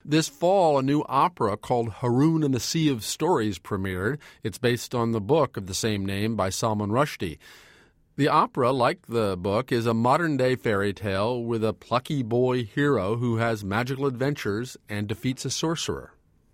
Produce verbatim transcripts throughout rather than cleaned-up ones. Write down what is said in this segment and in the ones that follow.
This fall, a new opera called Haroun and the Sea of Stories premiered. It's based on the book of the same name by Salman Rushdie. The opera, like the book, is a modern-day fairy tale with a plucky boy hero who has magical adventures and defeats a sorcerer.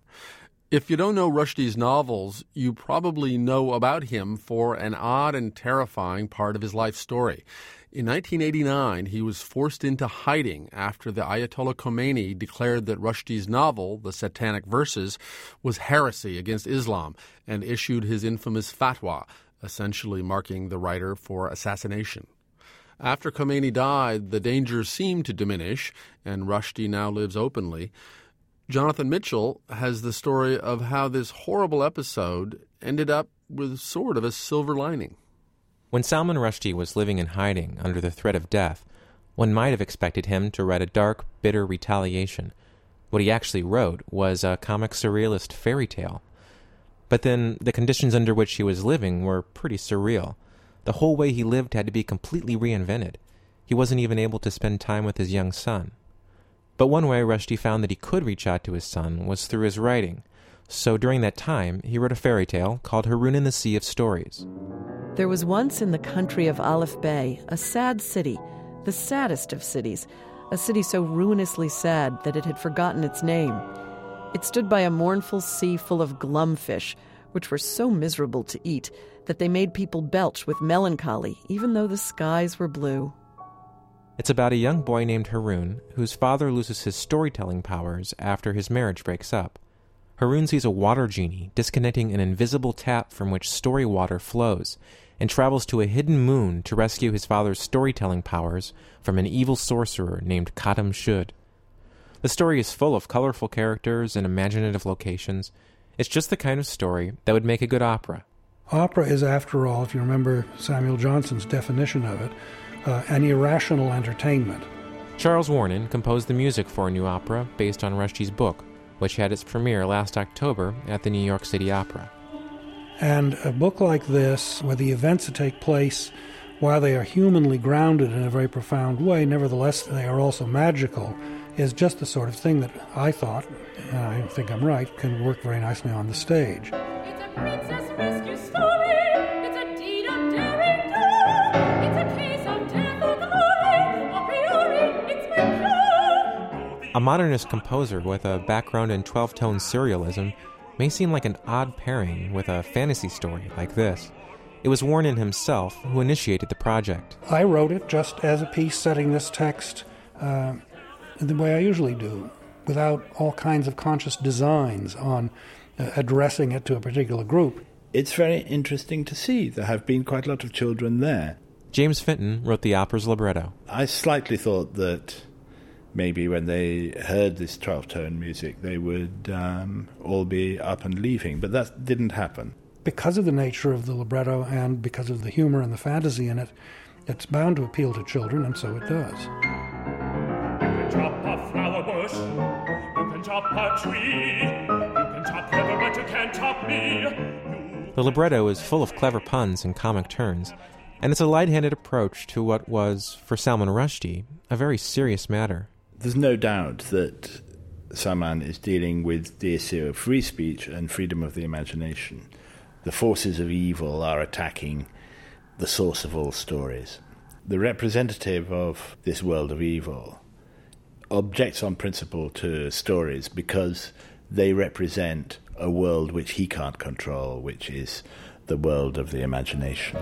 If you don't know Rushdie's novels, you probably know about him for an odd and terrifying part of his life story. In nineteen eighty-nine, he was forced into hiding after the Ayatollah Khomeini declared that Rushdie's novel, The Satanic Verses, was heresy against Islam and issued his infamous fatwa, essentially marking the writer for assassination. After Khomeini died, the dangers seemed to diminish, and Rushdie now lives openly. Jonathan Mitchell has the story of how this horrible episode ended up with sort of a silver lining. When Salman Rushdie was living in hiding under the threat of death, one might have expected him to write a dark, bitter retaliation. What he actually wrote was a comic surrealist fairy tale. But then the conditions under which he was living were pretty surreal. The whole way he lived had to be completely reinvented. He wasn't even able to spend time with his young son. But one way Rushdie found that he could reach out to his son was through his writing. So during that time, he wrote a fairy tale called Haroun and the Sea of Stories. There was once in the country of Aleph Bay a sad city, the saddest of cities, a city so ruinously sad that it had forgotten its name. It stood by a mournful sea full of glumfish, which were so miserable to eat that they made people belch with melancholy, even though the skies were blue. It's about a young boy named Haroun, whose father loses his storytelling powers after his marriage breaks up. Haroun sees a water genie disconnecting an invisible tap from which story water flows, and travels to a hidden moon to rescue his father's storytelling powers from an evil sorcerer named Kadam Shud. The story is full of colorful characters and imaginative locations. It's just the kind of story that would make a good opera. Opera is, after all, if you remember Samuel Johnson's definition of it, uh, an irrational entertainment. Charles Warren composed the music for a new opera based on Rushdie's book, which had its premiere last October at the New York City Opera. And a book like this, where the events that take place, while they are humanly grounded in a very profound way, nevertheless they are also magical, is just the sort of thing that I thought, and I think I'm right, can work very nicely on the stage. It's a princess rescue story. It's a deed of daring do. It's a case of death or glory. A priori, it's my cure. A modernist composer with a background in twelve-tone serialism may seem like an odd pairing with a fantasy story like this. It was Warren himself who initiated the project. I wrote it just as a piece setting this text uh, the way I usually do, without all kinds of conscious designs on uh, addressing it to a particular group. It's very interesting to see. There have been quite a lot of children there. James Fenton wrote the opera's libretto. I slightly thought that maybe when they heard this twelve-tone music, they would um, all be up and leaving, but that didn't happen. Because of the nature of the libretto and because of the humor and the fantasy in it, it's bound to appeal to children, and so it does. You can chop a flower bush, you can chop a tree, you can chop river, but you can't chop me. The libretto is full of clever puns and comic turns, and it's a light-handed approach to what was, for Salman Rushdie, a very serious matter. There's no doubt that Salman is dealing with the issue of free speech and freedom of the imagination. The forces of evil are attacking the source of all stories. The representative of this world of evil objects on principle to stories because they represent a world which he can't control, which is the world of the imagination.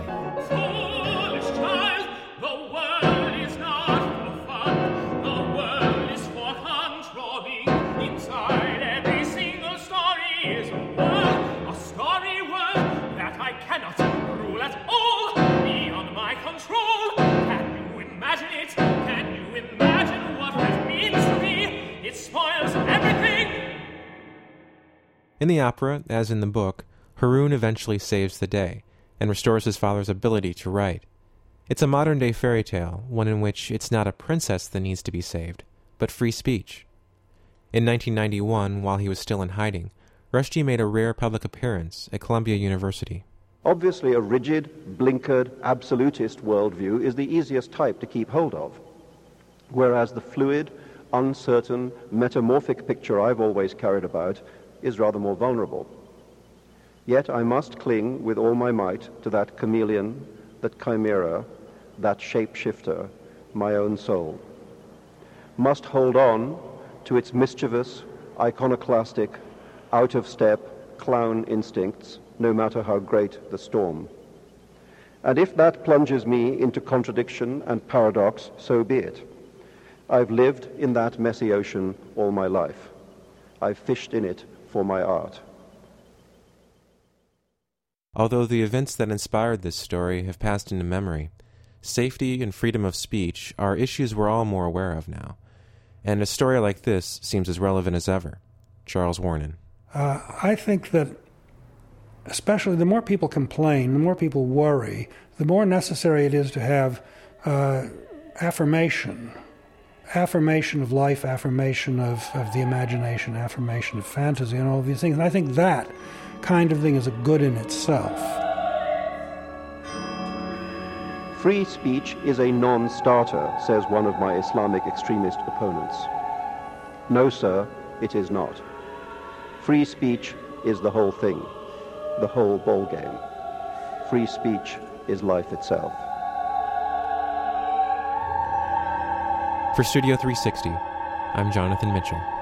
Foolish child, the world is not for fun. The world is for controlling. Inside every single story is a world, a story world that I cannot rule at all, beyond my control. Can you imagine it? Can you imagine what that means to me? It spoils everything. In the opera, as in the book, Haroun eventually saves the day and restores his father's ability to write. It's a modern-day fairy tale, one in which it's not a princess that needs to be saved, but free speech. In nineteen ninety-one, while he was still in hiding, Rushdie made a rare public appearance at Columbia University. Obviously, a rigid, blinkered, absolutist worldview is the easiest type to keep hold of, whereas the fluid, uncertain, metamorphic picture I've always carried about is rather more vulnerable. Yet I must cling with all my might to that chameleon, that chimera, that shapeshifter, my own soul. Must hold on to its mischievous, iconoclastic, out-of-step, clown instincts, no matter how great the storm. And if that plunges me into contradiction and paradox, so be it. I've lived in that messy ocean all my life. I've fished in it for my art. Although the events that inspired this story have passed into memory, safety and freedom of speech are issues we're all more aware of now. And a story like this seems as relevant as ever. Charles Warnen. Uh, I think that especially the more people complain, the more people worry, the more necessary it is to have uh, affirmation. Affirmation of life, affirmation of, of the imagination, affirmation of fantasy, and all of these things. And I think that kind of thing is a good in itself. Free speech is a non-starter, says one of my Islamic extremist opponents. No, sir, it is not. Free speech is the whole thing, the whole ballgame. Free speech is life itself. For Studio three sixty, I'm Jonathan Mitchell.